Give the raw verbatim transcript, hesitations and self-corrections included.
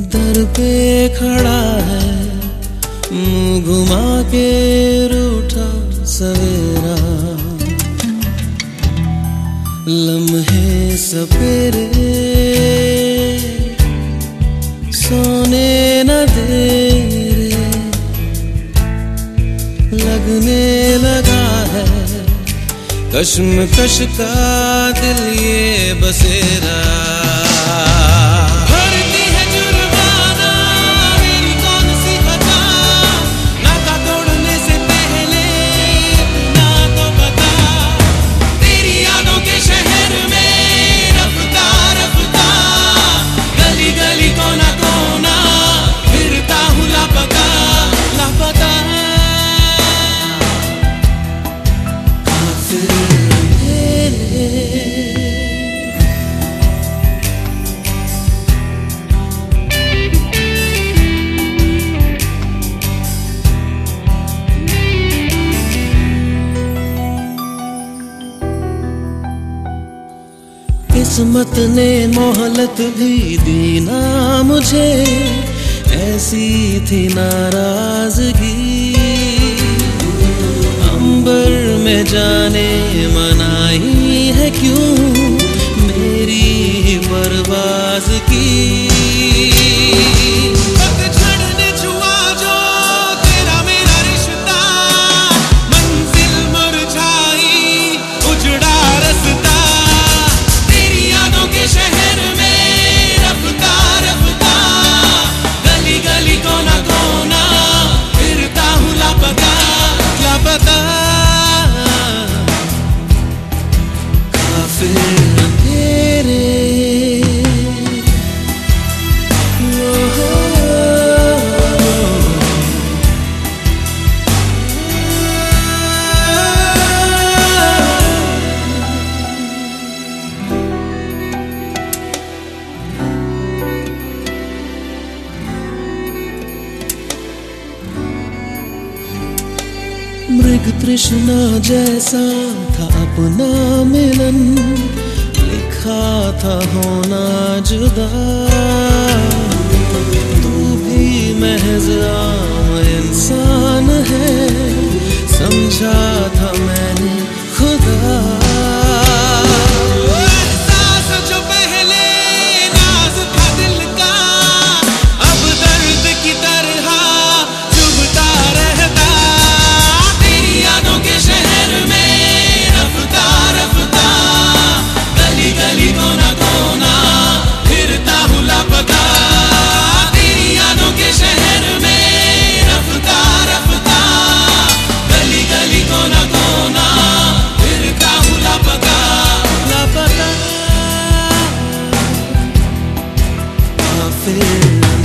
दर पे खड़ा है मुंह घुमा के रूठा सवेरा, लम्हे सपेरे सोने न दे रे, लगने लगा है कश्मकश का दिल ये बसेरा। किस्मत ने मोहलत भी दी ना मुझे, ऐसी थी नाराजगी। अंबर में जाने मनाई है क्यों मेरी परवाज़ की। मृग तृष्णा जैसा था अपना मिलन, लिखा था होना जुदा। तू भी महज आम इंसान है, समझा था मैंने खुदा। Feel